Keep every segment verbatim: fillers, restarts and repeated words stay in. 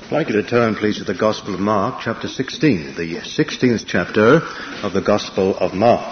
I'd like you to turn, please, to the Gospel of Mark, chapter sixteen, the sixteenth chapter of the Gospel of Mark.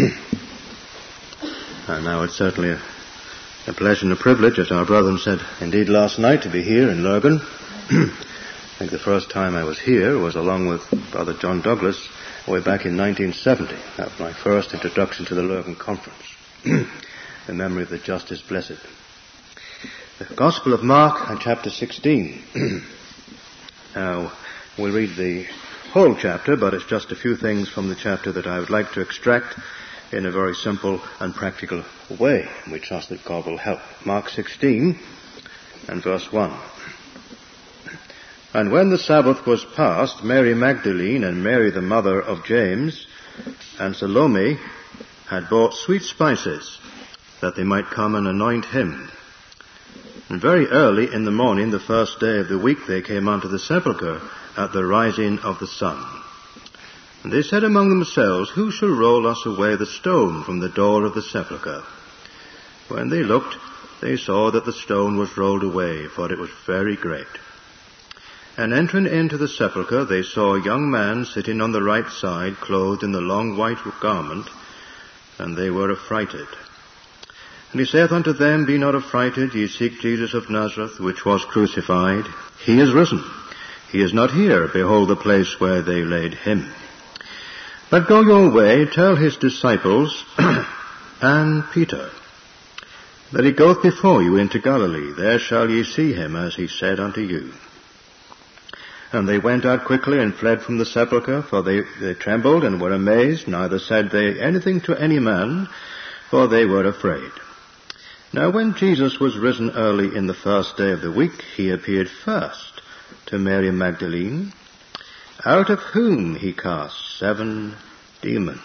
And now it's certainly a, a pleasure and a privilege, as our brethren said indeed last night, to be here in Lurgan. I think the first time I was here was along with Brother John Douglas way back in nineteen seventy. That was my first introduction to the Lurgan Conference. The memory of the just is blessed. The Gospel of Mark and chapter sixteen. Now, we'll read the whole chapter, but it's just a few things from the chapter that I would like to extract in a very simple and practical way. We trust that God will help. Mark sixteen and verse one. And when the Sabbath was past, Mary Magdalene and Mary the mother of James and Salome had bought sweet spices, that they might come and anoint him. And very early in the morning, the first day of the week, they came unto the sepulchre at the rising of the sun. And they said among themselves, Who shall roll us away the stone from the door of the sepulchre? When they looked, they saw that the stone was rolled away, for it was very great. And entering into the sepulchre, they saw a young man sitting on the right side, clothed in the long white garment, and they were affrighted. And he saith unto them, Be not affrighted, ye seek Jesus of Nazareth, which was crucified. He is risen. He is not here. Behold the place where they laid him. But go your way, tell his disciples and Peter, that he goeth before you into Galilee. There shall ye see him, as he said unto you. And they went out quickly and fled from the sepulchre, for they, they trembled and were amazed, neither said they anything to any man, for they were afraid. Now when Jesus was risen early in the first day of the week, he appeared first to Mary Magdalene, out of whom he cast seven demons.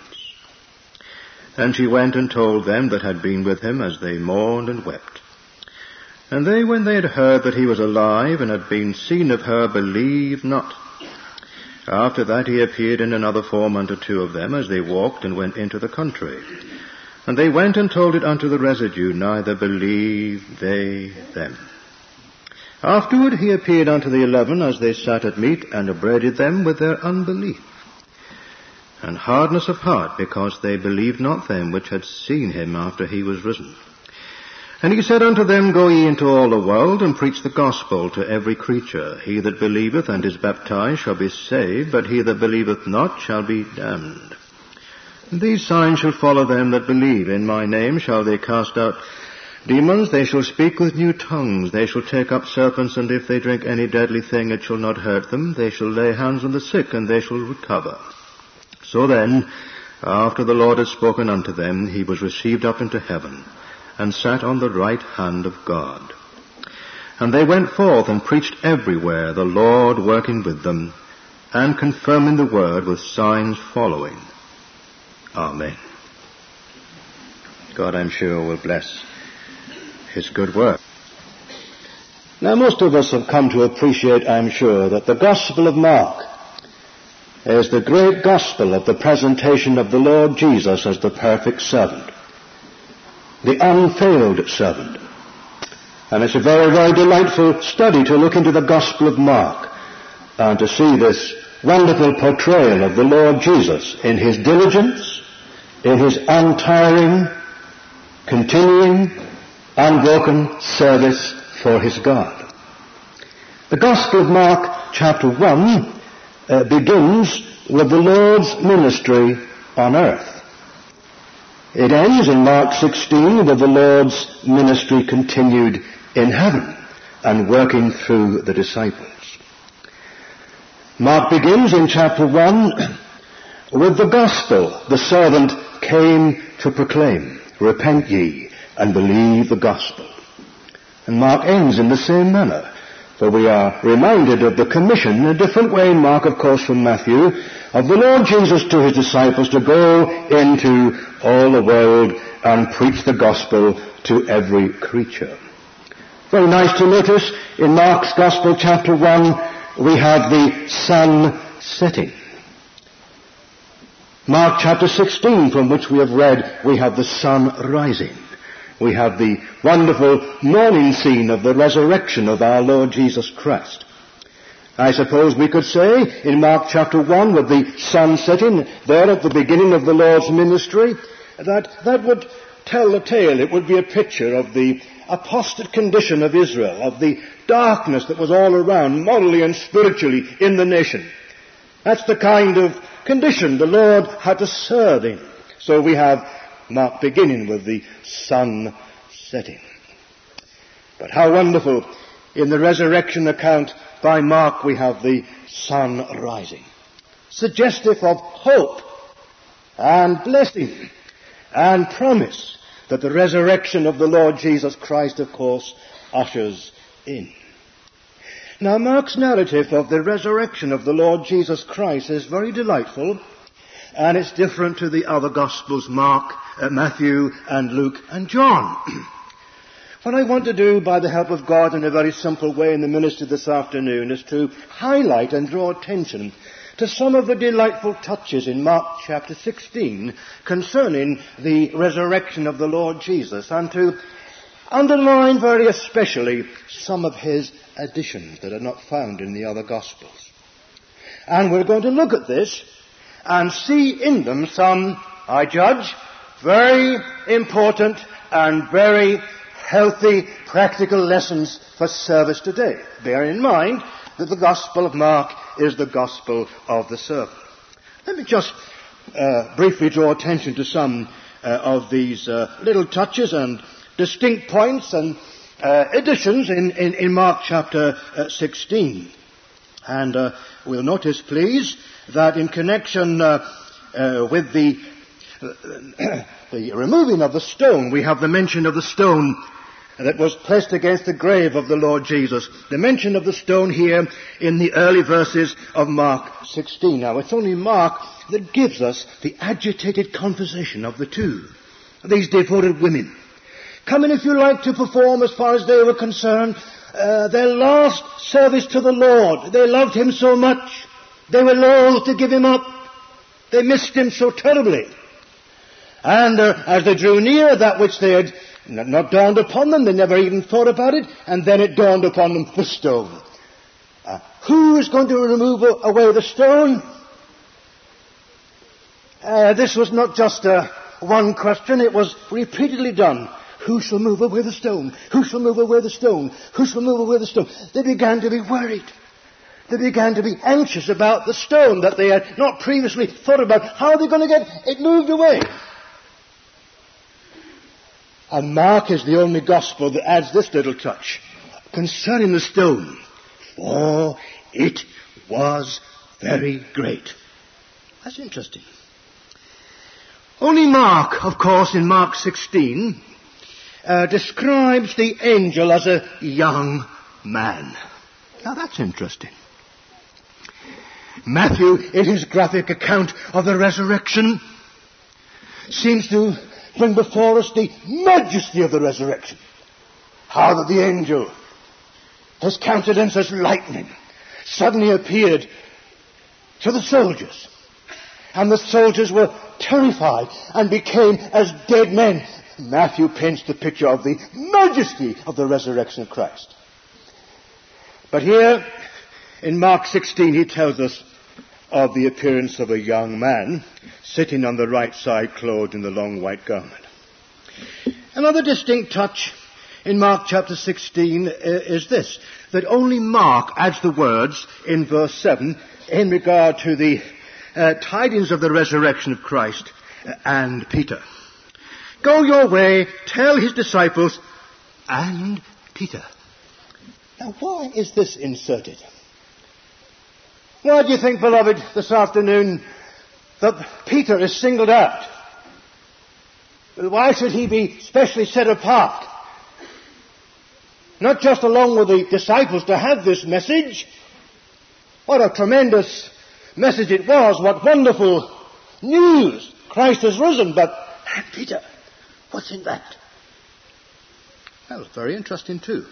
And she went and told them that had been with him, as they mourned and wept. And they, when they had heard that he was alive and had been seen of her, believed not. After that he appeared in another form unto two of them, as they walked and went into the country. And they went and told it unto the residue, neither believed they them. Afterward he appeared unto the eleven, as they sat at meat, and upbraided them with their unbelief and hardness of heart, because they believed not them which had seen him after he was risen. And he said unto them, Go ye into all the world, and preach the gospel to every creature. He that believeth and is baptized shall be saved, but he that believeth not shall be damned. And these signs shall follow them that believe. In my name shall they cast out demons, they shall speak with new tongues, they shall take up serpents, and if they drink any deadly thing it shall not hurt them. They shall lay hands on the sick, and they shall recover. So then, after the Lord had spoken unto them, he was received up into heaven, and sat on the right hand of God. And they went forth and preached everywhere, the Lord working with them, and confirming the word with signs following. Amen. God, I'm sure, will bless his good work. Now, most of us have come to appreciate, I'm sure, that the Gospel of Mark is the great gospel of the presentation of the Lord Jesus as the perfect servant, the unfailed servant. And it's a very, very delightful study to look into the Gospel of Mark and to see this wonderful portrayal of the Lord Jesus in his diligence, in his untiring, continuing, unbroken service for his God. The Gospel of Mark, chapter one, uh, begins with the Lord's ministry on earth. It ends in Mark sixteen with the Lord's ministry continued in heaven and working through the disciples. Mark begins in chapter one with the gospel the servant came to proclaim. Repent ye and believe the gospel. And Mark ends in the same manner, for we are reminded of the commission in a different way in Mark, of course, from Matthew, of the Lord Jesus to his disciples to go into all the world and preach the gospel to every creature. Very nice to notice in Mark's Gospel, chapter one, we have the sun setting. Mark chapter sixteen, from which we have read, we have the sun rising. We have the wonderful morning scene of the resurrection of our Lord Jesus Christ. I suppose we could say in Mark chapter one, with the sun setting there at the beginning of the Lord's ministry, that that would tell a tale. It would be a picture of the apostate condition of Israel, of the darkness that was all around, morally and spiritually, in the nation. That's the kind of condition the Lord had to serve in. So we have Mark beginning with the sun setting. But how wonderful, in the resurrection account by Mark we have the sun rising, suggestive of hope and blessing and promise that the resurrection of the Lord Jesus Christ, of course, ushers in. Now, Mark's narrative of the resurrection of the Lord Jesus Christ is very delightful, and it's different to the other Gospels, Mark, uh, Matthew, and Luke, and John. What I want to do, by the help of God, in a very simple way in the ministry this afternoon, is to highlight and draw attention to some of the delightful touches in Mark chapter sixteen concerning the resurrection of the Lord Jesus, and to underline very especially some of his additions that are not found in the other Gospels. And we're going to look at this and see in them some, I judge, very important and very healthy practical lessons for service today. Bear in mind that the Gospel of Mark is the Gospel of the servant. Let me just uh, briefly draw attention to some uh, of these uh, little touches and distinct points and uh, additions in, in, in Mark chapter uh, sixteen. And uh, we'll notice, please, that in connection uh, uh, with the, uh, the removing of the stone, we have the mention of the stone that was placed against the grave of the Lord Jesus. The mention of the stone here in the early verses of Mark sixteen. Now, it's only Mark that gives us the agitated conversation of the two, these devoted women, coming, if you like, to perform, as far as they were concerned, uh, their last service to the Lord. They loved him so much. They were loath to give him up. They missed him so terribly. And uh, as they drew near that which they had not, not dawned upon them, they never even thought about it, and then it dawned upon them, the stone. Uh, who is going to remove away the stone? Uh, this was not just uh, one question, it was repeatedly done. Who shall move away the stone? Who shall move away the stone? Who shall move away the stone? They began to be worried. They began to be anxious about the stone that they had not previously thought about. How are they going to get it moved away? And Mark is the only gospel that adds this little touch concerning the stone. For it was very great. That's interesting. Only Mark, of course, in Mark sixteen, uh, describes the angel as a young man. Now that's interesting. Matthew, in his graphic account of the resurrection, seems to bring before us the majesty of the resurrection. How that the angel, his countenance as lightning, suddenly appeared to the soldiers. And the soldiers were terrified and became as dead men. Matthew paints the picture of the majesty of the resurrection of Christ. But here, in Mark sixteen, he tells us of the appearance of a young man sitting on the right side, clothed in the long white garment. Another distinct touch in Mark chapter sixteen is this, that only Mark adds the words in verse seven in regard to the uh, tidings of the resurrection of Christ and Peter. Go your way, tell his disciples, and Peter. Now, why is this inserted? Why do you think, beloved, this afternoon, that Peter is singled out? Why should he be specially set apart? Not just along with the disciples to have this message. What a tremendous message it was. What wonderful news. Christ has risen, but and Peter, what's in that? Well, very interesting too.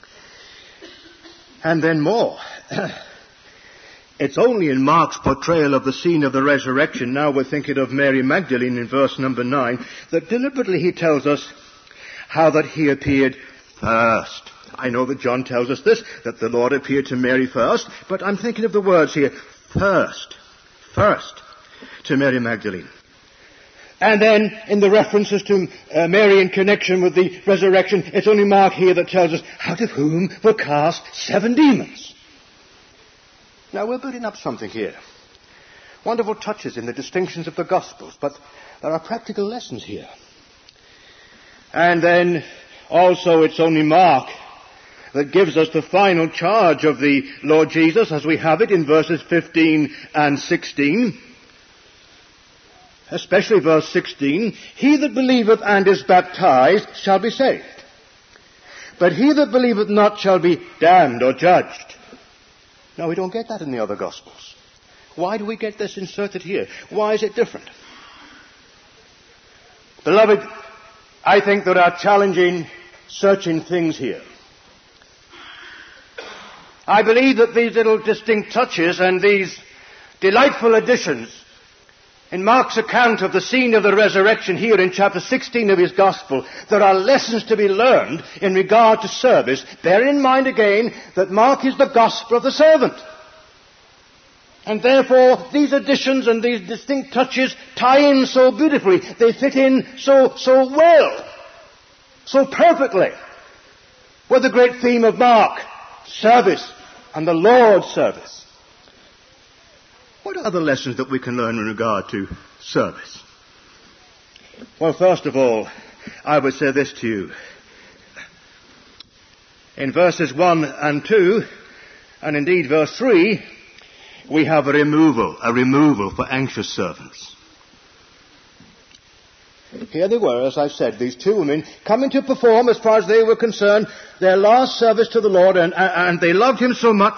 And then more. It's only in Mark's portrayal of the scene of the resurrection, now we're thinking of Mary Magdalene in verse number nine, that deliberately he tells us how that he appeared first. I know that John tells us this, that the Lord appeared to Mary first, but I'm thinking of the words here. First. First. To Mary Magdalene. And then, in the references to uh, Mary in connection with the resurrection, it's only Mark here that tells us, out of whom were cast seven demons. Now, we're building up something here. Wonderful touches in the distinctions of the Gospels, but there are practical lessons here. And then, also, it's only Mark that gives us the final charge of the Lord Jesus, as we have it in verses fifteen and sixteen. Especially verse sixteen, he that believeth and is baptized shall be saved. But he that believeth not shall be damned or judged. No, we don't get that in the other Gospels. Why do we get this inserted here? Why is it different? Beloved, I think there are challenging, searching things here. I believe that these little distinct touches and these delightful additions in Mark's account of the scene of the resurrection here in chapter sixteen of his Gospel, there are lessons to be learned in regard to service, bearing in mind again that Mark is the Gospel of the servant. And therefore, these additions and these distinct touches tie in so beautifully. They fit in so, so well, so perfectly with the great theme of Mark, service and the Lord's service. What are the lessons that we can learn in regard to service? Well, first of all, I would say this to you. In verses one and two, and indeed verse three, we have a removal, a removal for anxious servants. Here they were, as I've said, these two women coming to perform, as far as they were concerned, their last service to the Lord, and, and they loved him so much.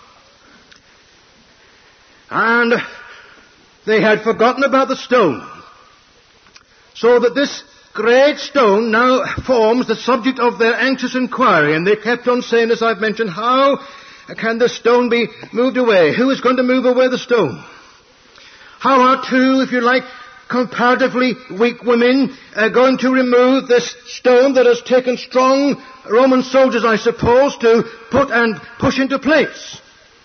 And they had forgotten about the stone. So that this great stone now forms the subject of their anxious inquiry. And they kept on saying, as I've mentioned, how can the stone be moved away? Who is going to move away the stone? How are two, if you like, comparatively weak women uh, going to remove this stone that has taken strong Roman soldiers, I suppose, to put and push into place?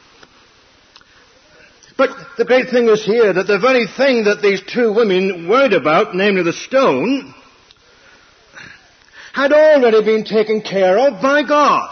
But the great thing is here that the very thing that these two women worried about, namely the stone, had already been taken care of by God.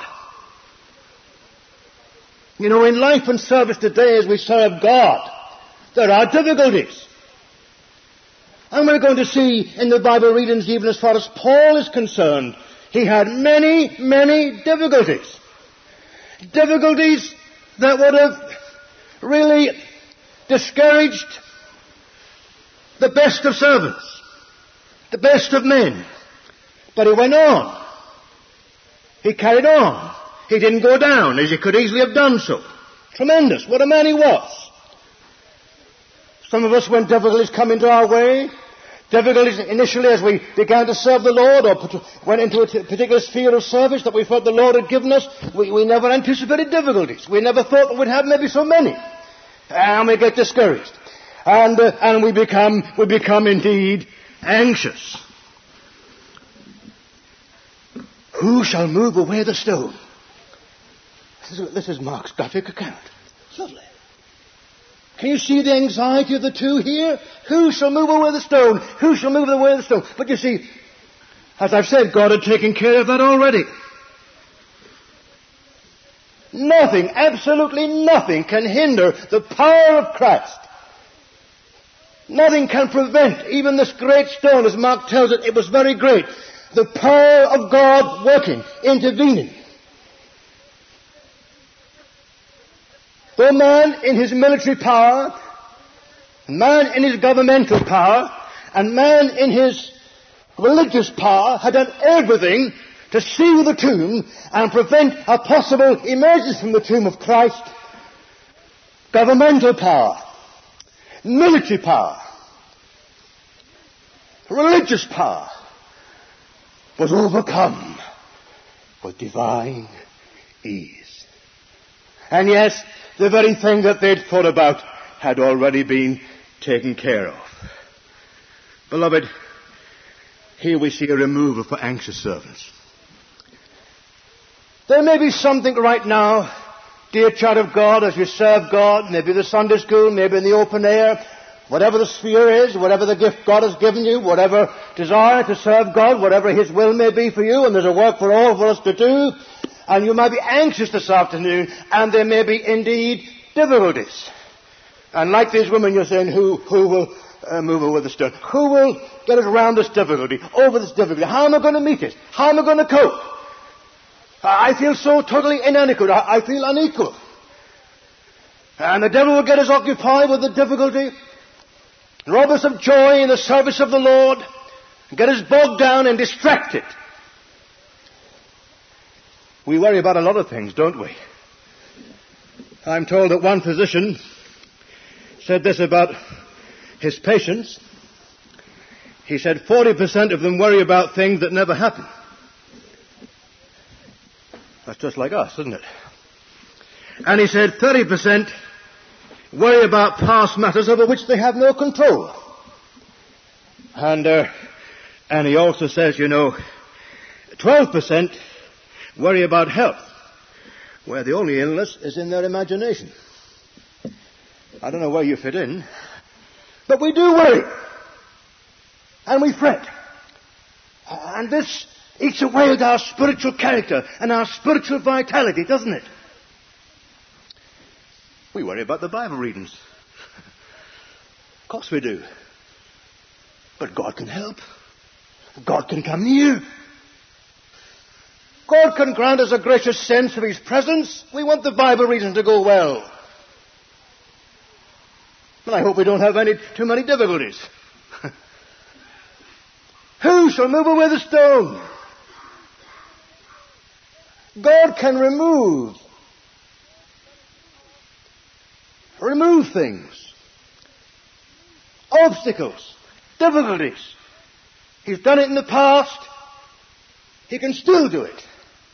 You know, in life and service today as we serve God, there are difficulties. And we're going to see in the Bible readings, even as far as Paul is concerned, he had many, many difficulties. Difficulties that would have really discouraged the best of servants, the best of men. But he went on. He carried on. He didn't go down, as he could easily have done so. Tremendous. What a man he was. Some of us, when difficulties come into our way, difficulties initially as we began to serve the Lord or went into a particular sphere of service that we felt the Lord had given us, we, we never anticipated difficulties. We never thought that we'd have maybe so many. And we get discouraged. And, uh, and we become, we become indeed anxious. Who shall move away the stone? This is, this is Mark's graphic account. Lovely. Can you see the anxiety of the two here? Who shall move away the stone? Who shall move away the stone? But you see, as I've said, God had taken care of that already. Nothing, absolutely nothing can hinder the power of Christ. Nothing can prevent even this great stone, as Mark tells it, it was very great. The power of God working, intervening. Though man in his military power, man in his governmental power, and man in his religious power had done everything to seal the tomb and prevent a possible emergence from the tomb of Christ, governmental power, military power, religious power was overcome with divine ease. And yes, the very thing that they'd thought about had already been taken care of. Beloved, here we see a removal for anxious servants. There may be something right now, dear child of God, as you serve God, maybe the Sunday school, maybe in the open air, whatever the sphere is, whatever the gift God has given you, whatever desire to serve God, whatever His will may be for you, and there's a work for all of us to do, and you might be anxious this afternoon, and there may be indeed difficulties. And like these women, you're saying, who, who will uh, move over the stone? Who will get us around this difficulty, over this difficulty? How am I going to meet it? How am I going to cope? I feel so totally inadequate. I, I feel unequal. And the devil will get us occupied with the difficulty, rob us of joy in the service of the Lord, get us bogged down and distracted. We worry about a lot of things, don't we? I'm told that one physician said this about his patients. He said forty percent of them worry about things that never happen. That's just like us, isn't it? And he said thirty percent worry about past matters over which they have no control. And, uh, and he also says, you know, twelve percent worry about health, where the only illness is in their imagination. I don't know where you fit in, but we do worry. And we fret. And this eats away at our spiritual character and our spiritual vitality, doesn't it? We worry about the Bible readings. Of course we do. But God can help. God can come near. God can grant us a gracious sense of His presence. We want the Bible readings to go well. And I hope we don't have any too many difficulties. Who shall move away the stone? God can remove. Remove things. Obstacles. Difficulties. He's done it in the past. He can still do it.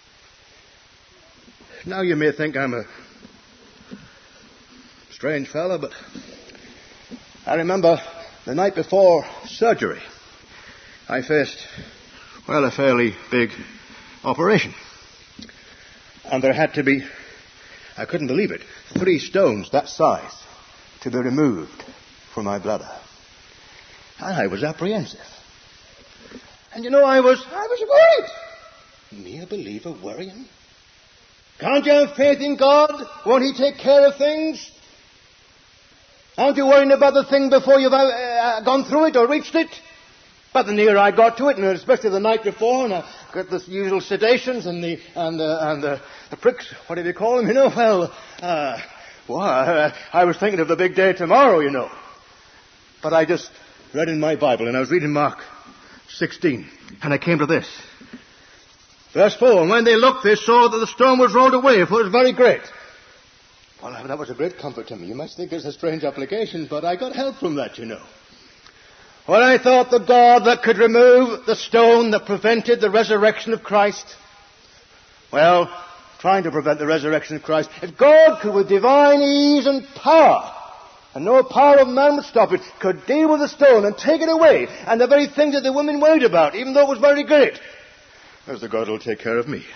Now you may think I'm a strange fellow, but I remember the night before surgery, I faced, well, a fairly big operation. And there had to be, I couldn't believe it, three stones that size to be removed from my bladder. And I was apprehensive. And you know, I was, I was worried. Me, a believer, worrying? Can't you have faith in God? Won't He take care of things? Aren't you worrying about the thing before you've uh, gone through it or reached it? But the nearer I got to it, and especially the night before, and I got the usual sedations and the and the and the, the pricks, what do you call them? You know, well, uh, well, I, I was thinking of the big day tomorrow, you know. But I just read in my Bible, and I was reading Mark sixteen, and I came to this. Verse four, and when they looked, they saw that the stone was rolled away, for it was very great. Well, that was a great comfort to me. You might think it's a strange application, but I got help from that, you know. When I thought the God that could remove the stone that prevented the resurrection of Christ, well, trying to prevent the resurrection of Christ, if God could with divine ease and power, and no power of man would stop it, could deal with the stone and take it away, and the very thing that the women worried about, even though it was very great, there's the God who will take care of me.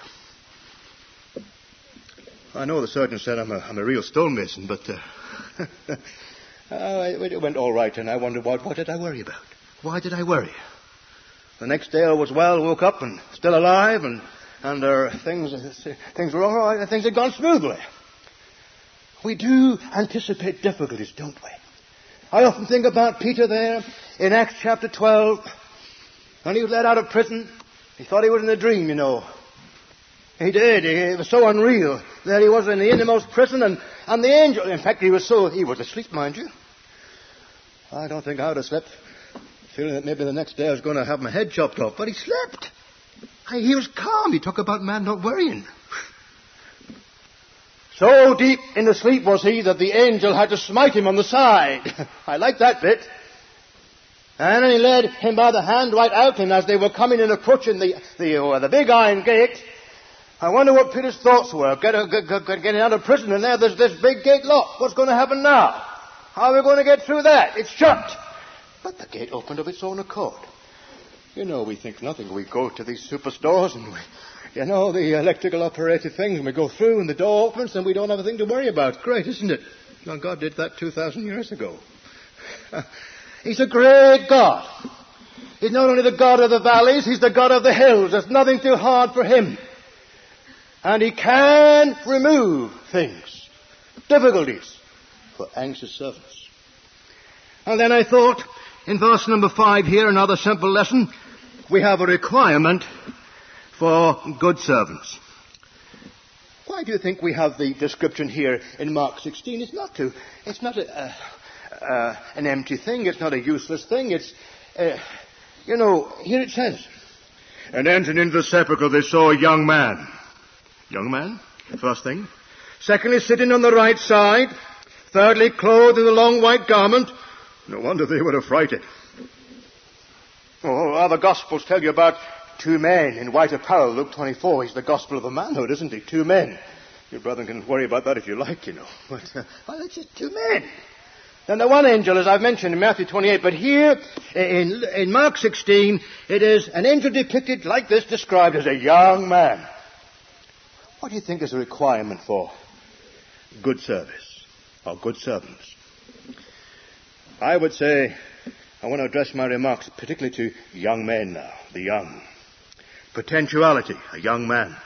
I know the surgeon said I'm a, I'm a real stonemason, but uh, uh, it went all right, and I wondered, what, what did I worry about? Why did I worry? The next day I was well, woke up and still alive, and, and uh, things, things were all right, and things had gone smoothly. We do anticipate difficulties, don't we? I often think about Peter there in Acts chapter twelve, when he was let out of prison. He thought he was in a dream, you know. He did. It was so unreal. There he was in the innermost prison, and, and the angel, in fact, he was so, he was asleep, mind you. I don't think I would have slept, feeling that maybe the next day I was going to have my head chopped off, but he slept. He was calm. He talked about man not worrying. So deep in the sleep was he that the angel had to smite him on the side. I like that bit. And then he led him by the hand right out, and as they were coming and approaching the, the, uh, the big iron gate, I wonder what Peter's thoughts were. Get, get, get, getting out of prison, and there there's this big gate locked. What's going to happen now? How are we going to get through that? It's shut. But the gate opened of its own accord. You know, we think nothing. We go to these superstores and we You know, the electrical operated things, and we go through and the door opens and we don't have a thing to worry about. Great, isn't it? Well, God did that two thousand years ago. He's a great God. He's not only the God of the valleys, He's the God of the hills. There's nothing too hard for Him. And He can remove things, difficulties, for anxious servants. And then I thought, in verse number five here, another simple lesson, we have a requirement for good servants. Why do you think we have the description here in Mark sixteen? It's not to, it's not a, uh, uh, an empty thing. It's not a useless thing. It's, uh, you know, here it says, and entering into the sepulchre they saw a young man. Young man, first thing. Secondly, sitting on the right side. Thirdly, clothed in a long white garment. No wonder they were affrighted. Oh, other Gospels tell you about two men in white apparel. Luke twenty-four, he's the gospel of the manhood, isn't he? Two men. Your brother can worry about that if you like, you know. But, uh, well, it's just two men. And the one angel, as I've mentioned in Matthew twenty-eight, but here in, in Mark sixteen, it is an angel depicted like this, described as a young man. What do you think is a requirement for good service or good servants? I would say, I want to address my remarks particularly to young men now, the young. Potentiality, a young man.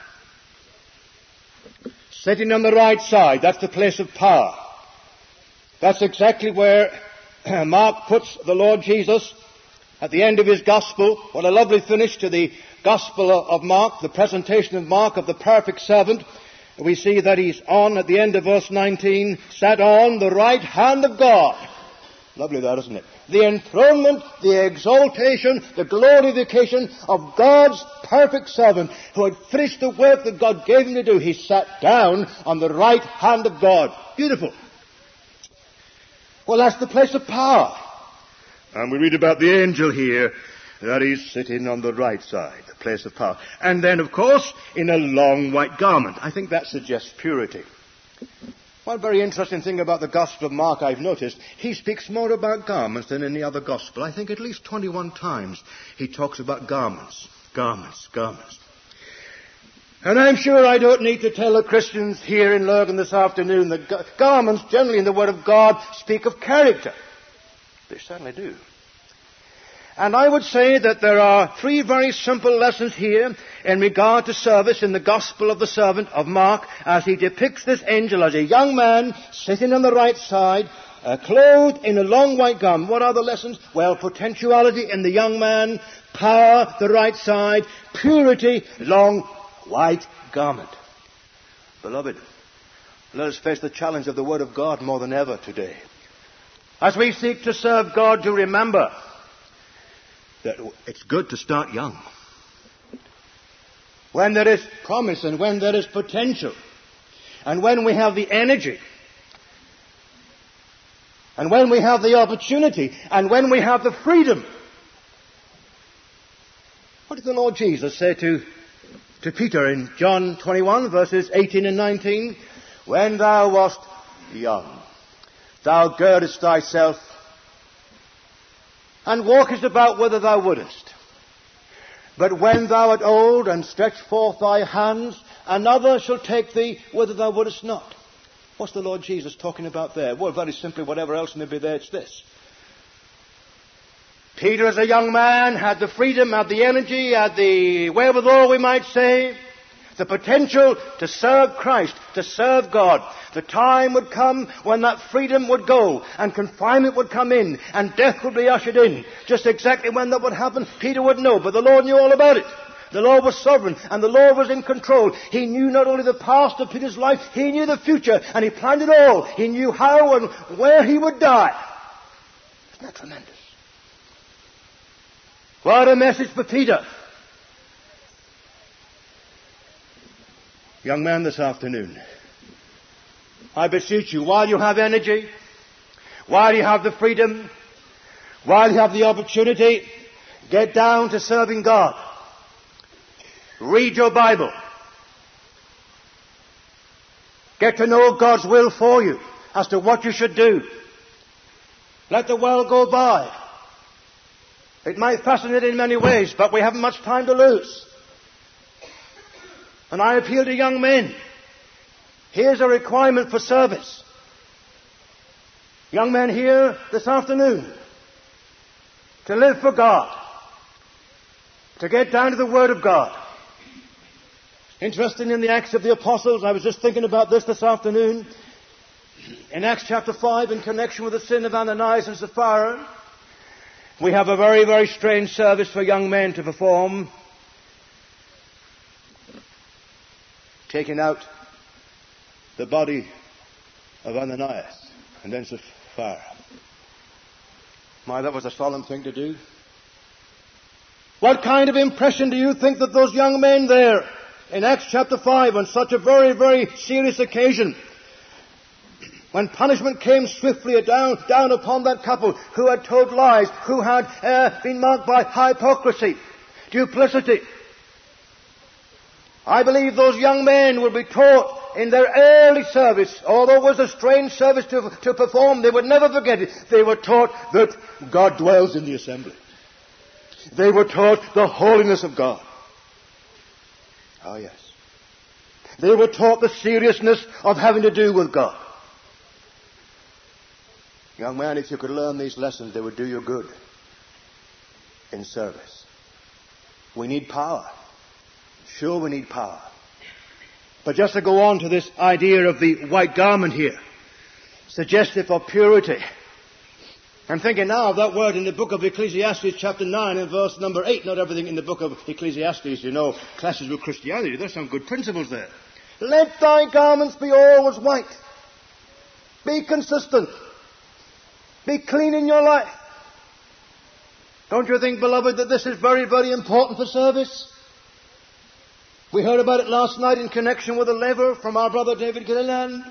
Sitting on the right side, that's the place of power. That's exactly where Mark puts the Lord Jesus at the end of his gospel. What a lovely finish to the gospel of Mark, the presentation of Mark of the perfect servant. We see that he's on, at the end of verse nineteen, sat on the right hand of God. Lovely that, isn't it? The enthronement, the exaltation, the glorification of God's perfect servant who had finished the work that God gave him to do. He sat down on the right hand of God. Beautiful. Well, that's the place of power. And we read about the angel here, that he's sitting on the right side, the place of power. And then, of course, in a long white garment. I think that suggests purity. One very interesting thing about the Gospel of Mark I've noticed, he speaks more about garments than any other Gospel. I think at least twenty-one times he talks about garments, garments, garments. And I'm sure I don't need to tell the Christians here in Lurgan this afternoon that ga- garments generally in the Word of God speak of character. They certainly do. And I would say that there are three very simple lessons here in regard to service in the Gospel of the servant of Mark as he depicts this angel as a young man sitting on the right side, uh, clothed in a long white garment. What are the lessons? Well, potentiality in the young man, power, the right side, purity, long white garment. Beloved, let us face the challenge of the Word of God more than ever today. As we seek to serve God, to remember that it's good to start young. When there is promise and when there is potential, and when we have the energy, and when we have the opportunity, and when we have the freedom. What did the Lord Jesus say to, to Peter in John twenty-one, verses eighteen and nineteen? When thou wast young, thou girdest thyself and walkest about whither thou wouldest. But when thou art old and stretch forth thy hands, another shall take thee whither thou wouldest not. What's the Lord Jesus talking about there? Well, very simply, whatever else may be there, it's this. Peter, as a young man, had the freedom, had the energy, had the wherewithal, we might say, the potential to serve Christ, to serve God. The time would come when that freedom would go and confinement would come in and death would be ushered in. Just exactly when that would happen, Peter would know, but the Lord knew all about it. The Lord was sovereign and the Lord was in control. He knew not only the past of Peter's life, he knew the future and he planned it all. He knew how and where he would die. Isn't that tremendous? What a message for Peter. Young man, this afternoon, I beseech you, while you have energy, while you have the freedom, while you have the opportunity, get down to serving God. Read your Bible. Get to know God's will for you as to what you should do. Let the world go by. It might fascinate in many ways, but we haven't much time to lose. And I appeal to young men. Here's a requirement for service. Young men here this afternoon, to live for God, to get down to the Word of God. Interesting in the Acts of the Apostles, I was just thinking about this this afternoon. In Acts chapter five, in connection with the sin of Ananias and Sapphira, we have a very, very strange service for young men to perform. Taking out the body of Ananias and then Sapphira. My, that was a solemn thing to do. What kind of impression do you think that those young men there in Acts chapter five, on such a very, very serious occasion, when punishment came swiftly down, down upon that couple who had told lies, who had uh, been marked by hypocrisy, duplicity, I believe those young men will be taught in their early service, although it was a strange service to, to perform, they would never forget it. They were taught that God dwells in the assembly. They were taught the holiness of God. Oh yes. They were taught the seriousness of having to do with God. Young man, if you could learn these lessons, they would do you good in service. We need power. Sure, we need power. But just to go on to this idea of the white garment here, suggestive of purity. I'm thinking now of that word in the book of Ecclesiastes chapter nine and verse number eight. Not everything in the book of Ecclesiastes, you know, clashes with Christianity. There's some good principles there. Let thy garments be always white. Be consistent. Be clean in your life. Don't you think, beloved, that this is very, very important for service? We heard about it last night in connection with a lever from our brother David Gilliland.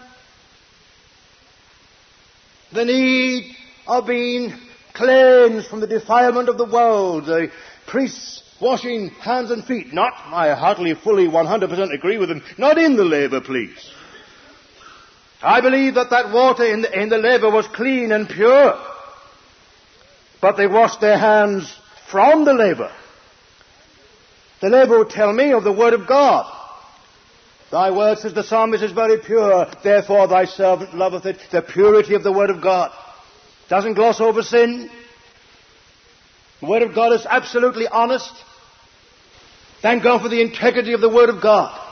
The need of being cleansed from the defilement of the world. The priests washing hands and feet. Not, I heartily, fully, one hundred percent agree with them. Not in the laver, please. I believe that that water in the, in the laver was clean and pure. But they washed their hands from the laver. The laver would tell me of the Word of God. Thy word, says the psalmist, is very pure. Therefore thy servant loveth it. The purity of the Word of God. Doesn't gloss over sin. The Word of God is absolutely honest. Thank God for the integrity of the Word of God.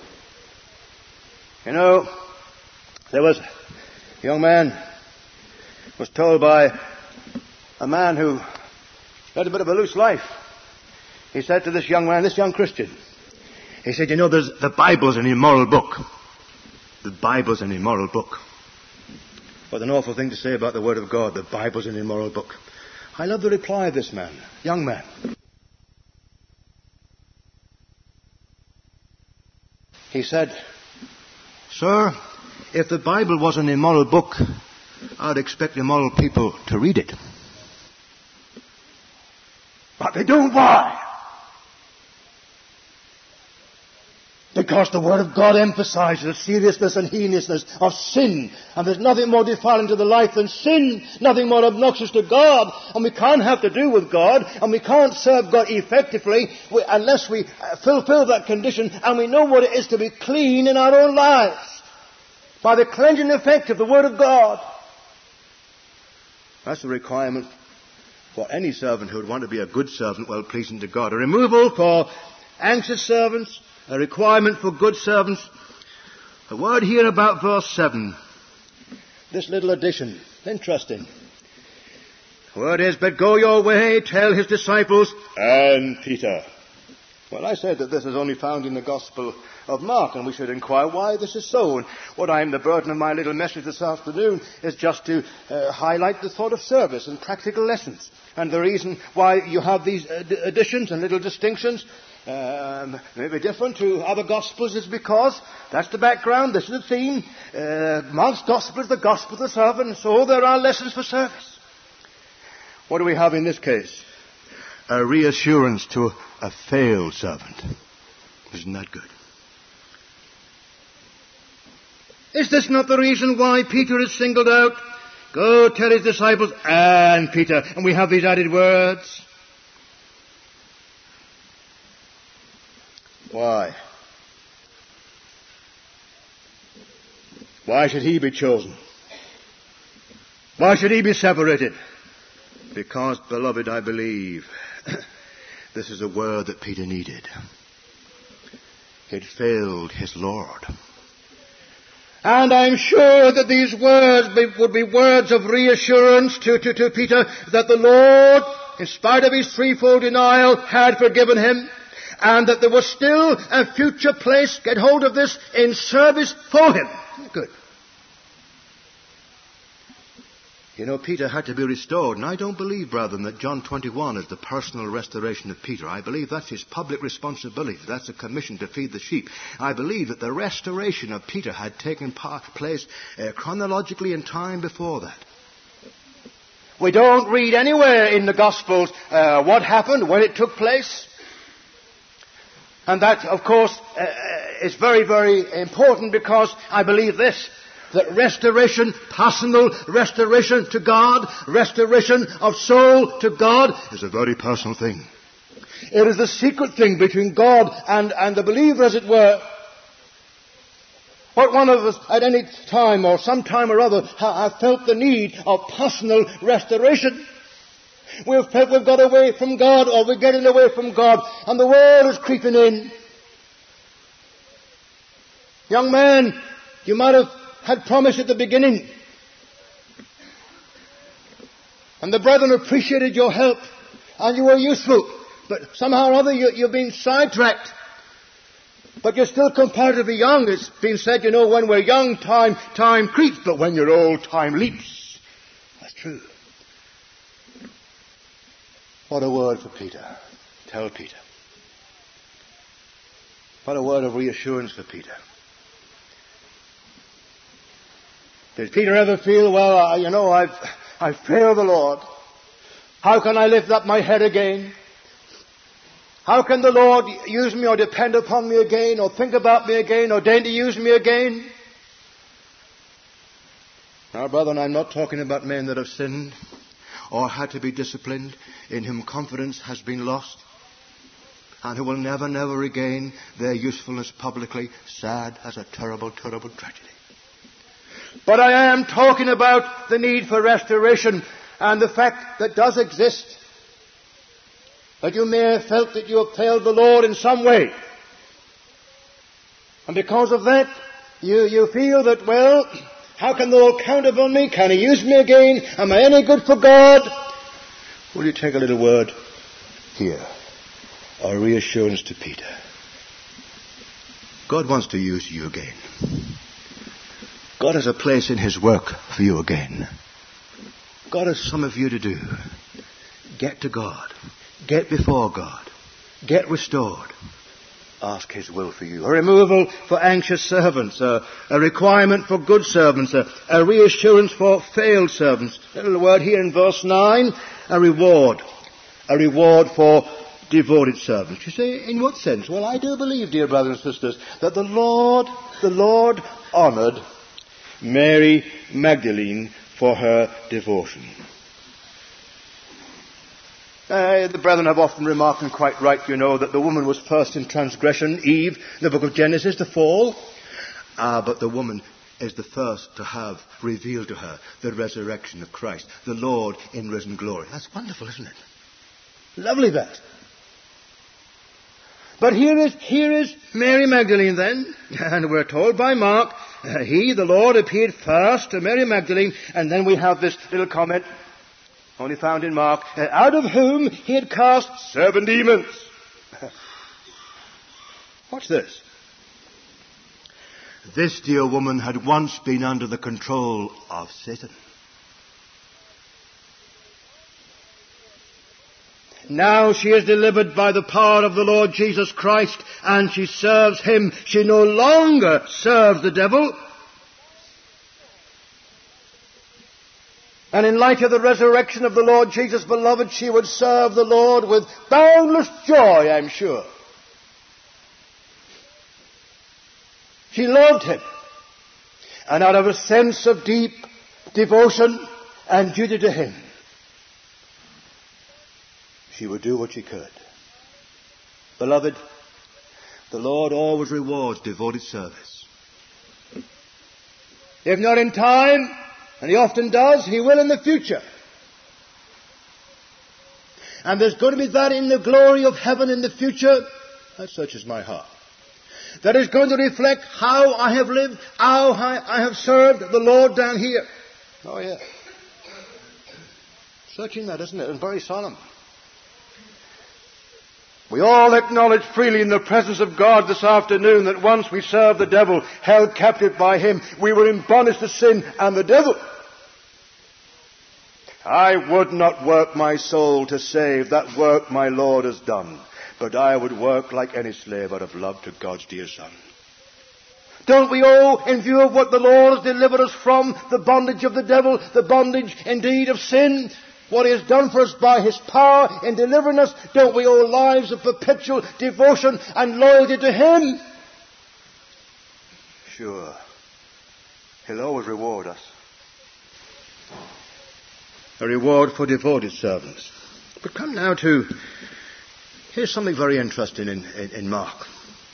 You know, there was a young man was told by a man who led a bit of a loose life. He said to this young man, this young Christian, he said, you know, there's, the Bible's an immoral book. The Bible's an immoral book. What an awful thing to say about the Word of God. The Bible's an immoral book. I love the reply of this man, young man. He said, sir, if the Bible was an immoral book, I'd expect immoral people to read it. But they don't. Why? Because the Word of God emphasizes the seriousness and heinousness of sin. And there's nothing more defiling to the life than sin. Nothing more obnoxious to God. And we can't have to do with God. And we can't serve God effectively unless we fulfill that condition. And we know what it is to be clean in our own lives. By the cleansing effect of the Word of God. That's the requirement for any servant who would want to be a good servant, well pleasing to God. A removal for anxious servants. A requirement for good servants. A word here about verse seven. This little addition. Interesting. The word is, but go your way, tell his disciples, and Peter. Well, I said that this is only found in the Gospel of Mark, and we should inquire why this is so. And what I am, the burden of my little message this afternoon is just to uh, highlight the thought of service and practical lessons. And the reason why you have these additions and little distinctions um, maybe different to other Gospels is because that's the background, this is the theme. Uh, Mark's Gospel is the Gospel of the servant, so there are lessons for service. What do we have in this case? A reassurance to a failed servant. Isn't that good? Is this not the reason why Peter is singled out? Go tell his disciples and Peter. And we have these added words. Why? Why should he be chosen? Why should he be separated? Because, beloved, I believe this is a word that Peter needed. It failed his Lord. And I'm sure that these words be, would be words of reassurance to, to, to Peter that the Lord, in spite of his threefold denial, had forgiven him, and that there was still a future place, get hold of this, in service for him. Good. You know, Peter had to be restored, and I don't believe, brethren, that John twenty-one is the personal restoration of Peter. I believe that's his public responsibility. That's a commission to feed the sheep. I believe that the restoration of Peter had taken part, place uh, chronologically in time before that. We don't read anywhere in the Gospels uh, what happened, when it took place. And that, of course, uh, is very, very important, because I believe this, that restoration, personal restoration to God, restoration of soul to God, is a very personal thing. It is a secret thing between God and, and the believer, as it were. What one of us at any time or some time or other ha- have felt the need of personal restoration. We've felt we've got away from God, or we're getting away from God, and the world is creeping in. Young man, you might have had promised at the beginning, and the brethren appreciated your help, and you were useful, but somehow or other you, you've been sidetracked. But you're still comparatively young. It's been said, you know, when we're young, time time creeps, but when you're old, time leaps. That's true. What a word for Peter. Tell Peter. What a word of reassurance for Peter. Did Peter ever feel, well, uh, you know, I've, I've failed the Lord. How can I lift up my head again? How can the Lord use me or depend upon me again, or think about me again, or deign to use me again? Now, brethren, I'm not talking about men that have sinned or had to be disciplined, in whom confidence has been lost, and who will never, never regain their usefulness publicly. Sad as a terrible, terrible tragedy. But I am talking about the need for restoration, and the fact that does exist, that you may have felt that you have failed the Lord in some way. And because of that, you, you feel that, well, how can the Lord count upon me? Can He use me again? Am I any good for God? Will you take a little word here? A reassurance to Peter. God wants to use you again. God has a place in His work for you again. God has some of you to do. Get to God. Get before God. Get restored. Ask His will for you. A removal for anxious servants. A, a requirement for good servants. A, a reassurance for failed servants. A little word here in verse nine. A reward. A reward for devoted servants. You say, in what sense? Well, I do believe, dear brothers and sisters, that the Lord, the Lord honoured Mary Magdalene for her devotion. Uh, the brethren have often remarked, and quite right, you know, that the woman was first in transgression, Eve, in the book of Genesis, the fall. Ah, but the woman is the first to have revealed to her the resurrection of Christ, the Lord in risen glory. That's wonderful, isn't it? Lovely that. But here is, here is Mary Magdalene then, and we're told by Mark, uh, he, the Lord, appeared first to Mary Magdalene, and then we have this little comment, only found in Mark, uh, out of whom he had cast seven demons. What's this? This dear woman had once been under the control of Satan. Now she is delivered by the power of the Lord Jesus Christ, and she serves Him. She no longer serves the devil. And in light of the resurrection of the Lord Jesus, beloved, she would serve the Lord with boundless joy, I'm sure. She loved Him. And out of a sense of deep devotion and duty to Him, she would do what she could. Beloved, the Lord always rewards devoted service. If not in time, and he often does, he will in the future. And there's going to be that in the glory of heaven in the future. That searches my heart. That is going to reflect how I have lived, how I have served the Lord down here. Oh, yeah. Searching that, isn't it? And very solemn. We all acknowledge freely in the presence of God this afternoon that once we served the devil, held captive by him, we were in bondage to sin and the devil. I would not work my soul to save. That work my Lord has done. But I would work like any slave out of love to God's dear Son. Don't we all, in view of what the Lord has delivered us from, the bondage of the devil, the bondage indeed of sin, what he has done for us by his power in delivering us, don't we owe lives of perpetual devotion and loyalty to him? Sure. He'll always reward us. A reward for devoted servants. But come now to, here's something very interesting in, in, in Mark.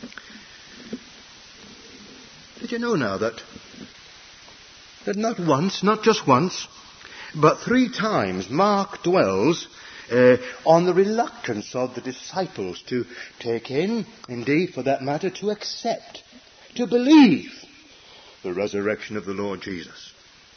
Did you know now that, that not once, not just once, but three times Mark dwells uh, on the reluctance of the disciples to take in, indeed for that matter, to accept, to believe the resurrection of the Lord Jesus.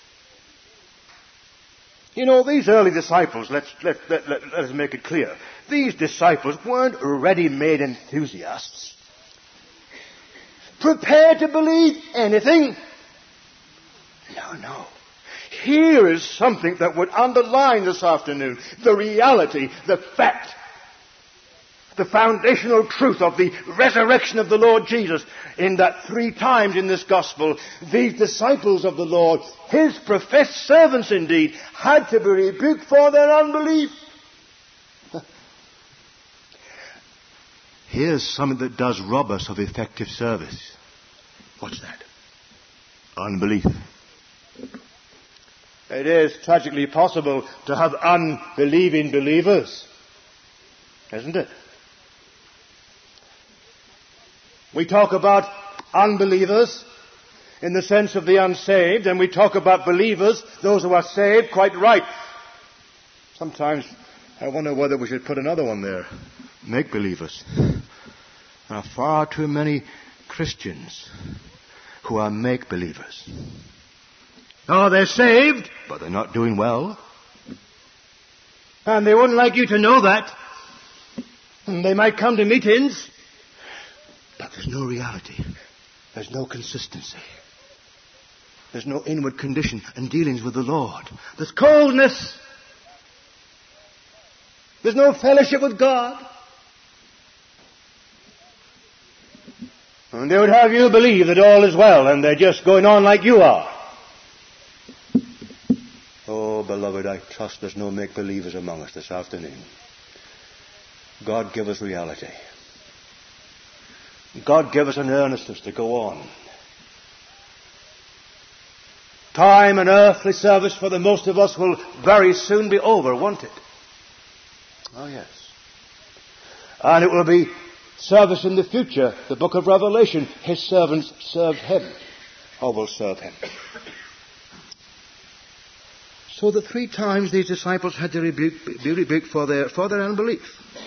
You know, these early disciples, let's, let, let, let, let us make it clear, these disciples weren't ready-made enthusiasts, prepared to believe anything. No, no. Here is something that would underline this afternoon the reality, the fact, the foundational truth of the resurrection of the Lord Jesus, in that three times in this gospel, these disciples of the Lord, his professed servants indeed, had to be rebuked for their unbelief. Here's something that does rob us of effective service. What's that? Unbelief. It is tragically possible to have unbelieving believers, isn't it? We talk about unbelievers in the sense of the unsaved, and we talk about believers, those who are saved, quite right. Sometimes I wonder whether we should put another one there. Make-believers. There are far too many Christians who are make-believers. Oh, they're saved, but they're not doing well. And they wouldn't like you to know that. And they might come to meetings, but there's no reality. There's no consistency. There's no inward condition and dealings with the Lord. There's coldness. There's no fellowship with God. And they would have you believe that all is well and they're just going on like you are. Oh, beloved, I trust there's no make-believers among us this afternoon. God give us reality. God give us an earnestness to go on. Time and earthly service for the most of us will very soon be over, won't it? Oh, yes. And it will be service in the future. The book of Revelation, his servants served him, or will serve him. So the three times these disciples had to rebuke, be rebuked for their, for their unbelief.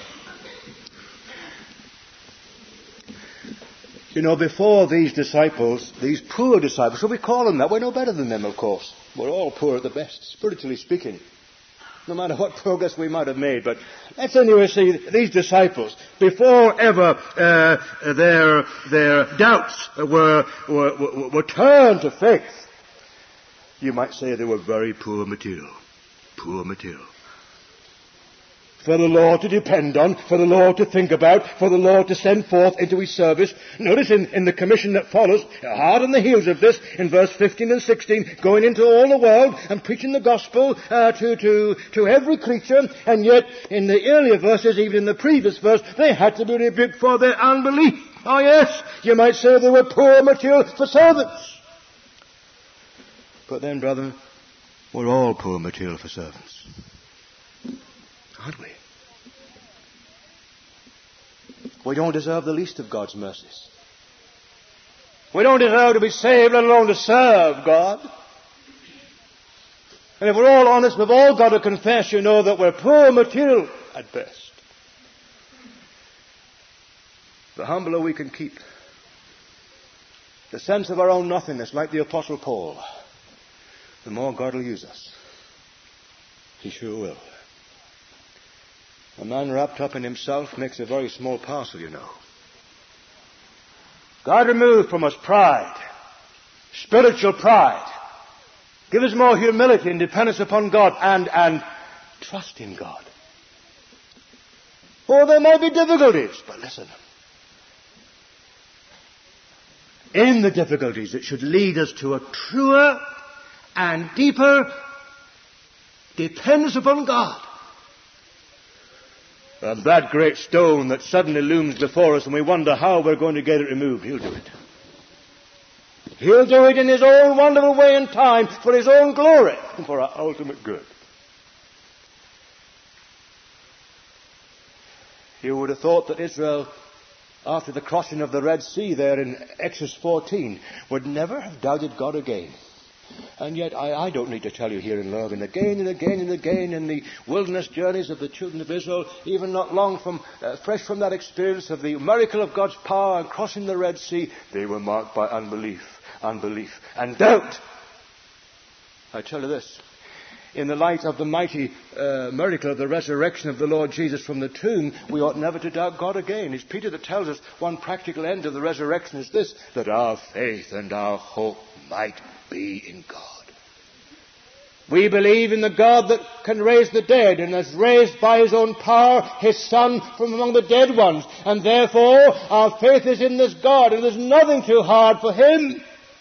You know, before these disciples, these poor disciples, so we call them that, we're no better than them, of course. We're all poor at the best, spiritually speaking. No matter what progress we might have made. But let's anyway see these disciples, before ever uh, their their doubts were, were, were, were turned to faith, you might say they were very poor material. Poor material. For the Lord to depend on, for the Lord to think about, for the Lord to send forth into his service. Notice in, in the commission that follows, hard on the heels of this, in verse fifteen and sixteen, going into all the world and preaching the gospel uh, to, to, to every creature, and yet in the earlier verses, even in the previous verse, they had to be rebuked for their unbelief. Oh yes, you might say they were poor material for servants. But then, brother, we're all poor material for servants. Aren't we? We don't deserve the least of God's mercies. We don't deserve to be saved, let alone to serve God. And if we're all honest, we've all got to confess, you know, that we're poor material at best. The humbler we can keep, the sense of our own nothingness, like the Apostle Paul, the more God will use us. He sure will. A man wrapped up in himself makes a very small parcel, you know. God remove from us pride, spiritual pride. Give us more humility and dependence upon God and, and trust in God. Oh, there may be difficulties, but listen. In the difficulties, it should lead us to a truer and deeper dependence upon God. And that great stone that suddenly looms before us and we wonder how we're going to get it removed, He'll do it. He'll do it in His own wonderful way and time for His own glory and for our ultimate good. You would have thought that Israel, after the crossing of the Red Sea there in Exodus fourteen, would never have doubted God again. And yet, I, I don't need to tell you here in Logan, again and again and again in the wilderness journeys of the children of Israel, even not long from, uh, fresh from that experience of the miracle of God's power and crossing the Red Sea, they were marked by unbelief, unbelief, and doubt. I tell you this, in the light of the mighty uh, miracle of the resurrection of the Lord Jesus from the tomb, we ought never to doubt God again. It's Peter that tells us one practical end of the resurrection is this, that our faith and our hope might be in God. We believe in the God that can raise the dead and has raised by His own power His Son from among the dead ones. And therefore our faith is in this God and there's nothing too hard for Him.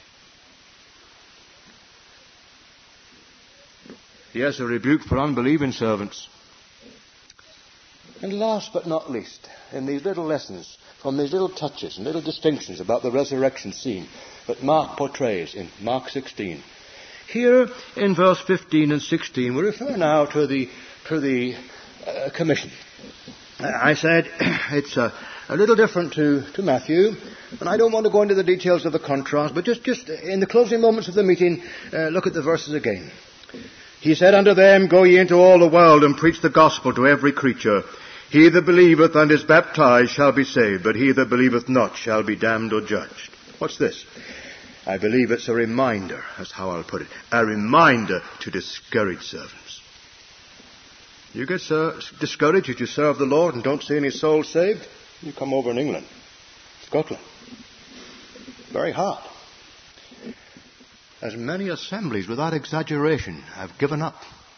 Yes, a rebuke for unbelieving servants. And last but not least, in these little lessons, from these little touches and little distinctions about the resurrection scene that Mark portrays in Mark sixteen. Here in verse fifteen and sixteen, we refer now to the, to the uh, commission. I said it's a, a little different to, to Matthew, and I don't want to go into the details of the contrast, but just, just in the closing moments of the meeting, uh, look at the verses again. He said unto them, Go ye into all the world and preach the gospel to every creature. He that believeth and is baptized shall be saved, but he that believeth not shall be damned or judged. What's this? I believe it's a reminder, that's how I'll put it, a reminder to discouraged servants. You get uh, discouraged if you serve the Lord and don't see any souls saved, you come over in England, Scotland. Very hard. As many assemblies, without exaggeration, have given up.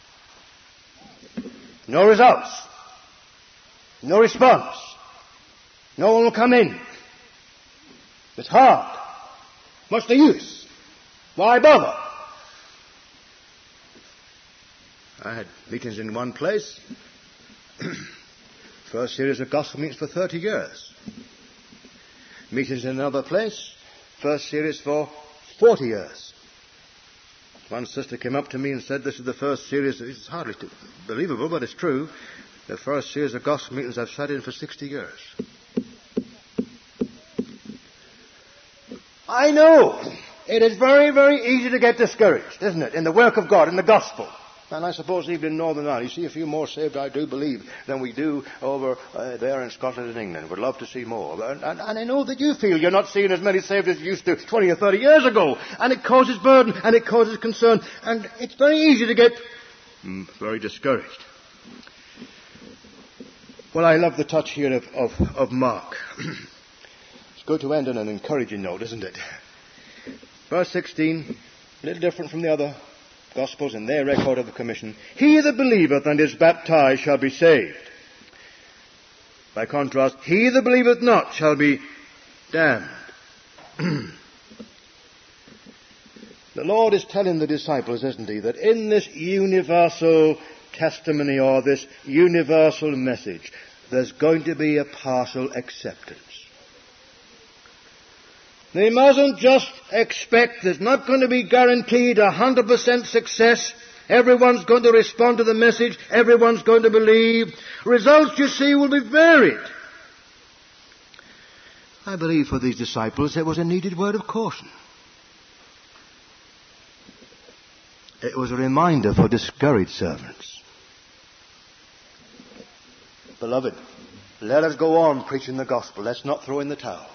No results. No response. No one will come in. It's hard. What's the use? Why bother? I had meetings in one place. First series of gospel meetings for thirty years. Meetings in another place. First series for forty years. One sister came up to me and said, this is the first series, it's hardly believable, but it's true, the first series of gospel meetings I've sat in for sixty years. I know it is very, very easy to get discouraged, isn't it, in the work of God, in the gospel. And I suppose even in Northern Ireland, you see a few more saved, I do believe, than we do over uh, there in Scotland and England. Would love to see more. And, and, and I know that you feel you're not seeing as many saved as you used to twenty or thirty years ago. And it causes burden and it causes concern. And it's very easy to get mm, very discouraged. Well, I love the touch here of, of, of Mark. It's good to end on an encouraging note, isn't it? Verse sixteen, a little different from the other Gospels in their record of the commission. He that believeth and is baptized shall be saved. By contrast, he that believeth not shall be damned. The Lord is telling the disciples, isn't he, that in this universal testimony or this universal message, there's going to be a partial acceptance. They mustn't just expect, there's not going to be guaranteed a hundred percent success. Everyone's going to respond to the message. Everyone's going to believe. Results, you see, will be varied. I believe for these disciples it was a needed word of caution. It was a reminder for discouraged servants. Beloved, let us go on preaching the gospel. Let's not throw in the towel.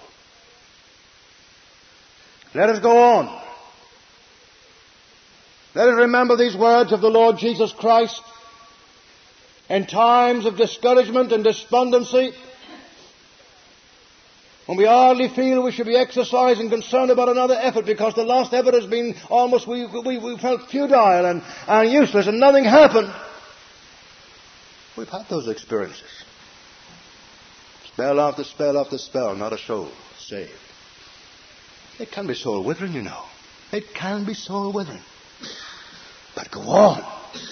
Let us go on. Let us remember these words of the Lord Jesus Christ. In times of discouragement and despondency, when we hardly feel we should be exercising concern about another effort because the last effort has been almost, we, we, we felt futile and, and useless and nothing happened. We've had those experiences. Spell after spell after spell, not a soul saved. It can be soul withering, you know. It can be soul withering. But go on.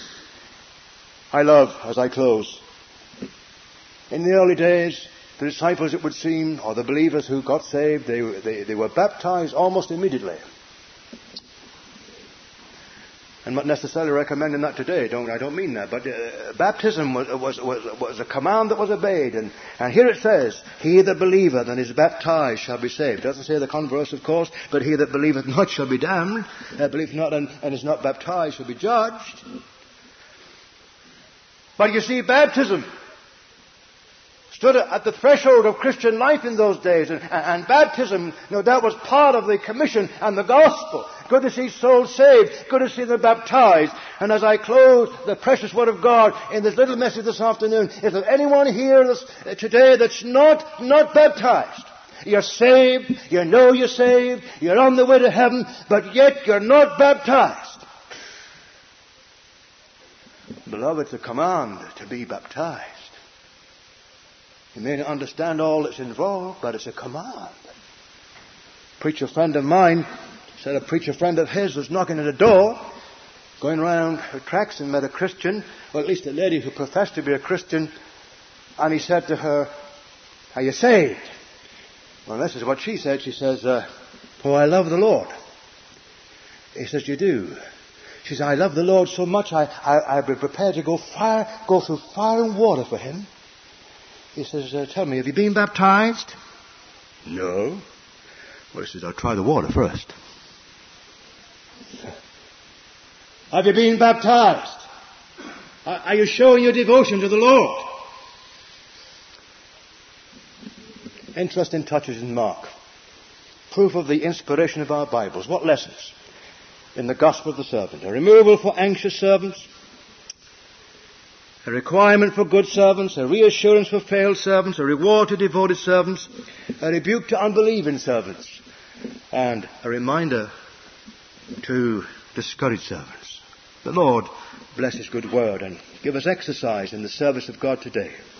I love, as I close, in the early days, the disciples, it would seem, or the believers who got saved, they, they, they were baptized almost immediately. I'm not necessarily recommending that today. Don't I don't mean that. But uh, baptism was, was, was, was a command that was obeyed. And, and here it says, he that believeth and is baptized shall be saved. It doesn't say the converse, of course, but he that believeth not shall be damned. Uh, believeth not and, and is not baptized shall be judged. But you see, baptism stood at the threshold of Christian life in those days. And, and baptism, no doubt, was part of the commission and the gospel. Good to see souls saved. Good to see them baptized. And as I close the precious word of God in this little message this afternoon, if there's anyone here this, uh, today that's not, not baptized, you're saved, you know you're saved, you're on the way to heaven, but yet you're not baptized. Beloved, it's a command to be baptized. You may not understand all that's involved, but it's a command. A preacher friend of mine said a preacher friend of his was knocking at a door, going around her tracks and met a Christian, or at least a lady who professed to be a Christian, and he said to her, "Are you saved?" Well, this is what she said. She says, uh, "Oh, I love the Lord." He says, "You do?" She says, "I love the Lord so much, I, I, I'd be prepared to go fire, go through fire and water for Him." He says, uh, "Tell me, have you been baptized?" "No." Well, he says, "I'll try the water first." "Have you been baptized? Are you showing your devotion to the Lord?" Interesting touches in Mark. Proof of the inspiration of our Bibles. What lessons? In the gospel of the servant. A removal for anxious servants. A requirement for good servants. A reassurance for failed servants. A reward to devoted servants. A rebuke to unbelieving servants. And a reminder to discouraged servants. The Lord bless His good word and give us exercise in the service of God today.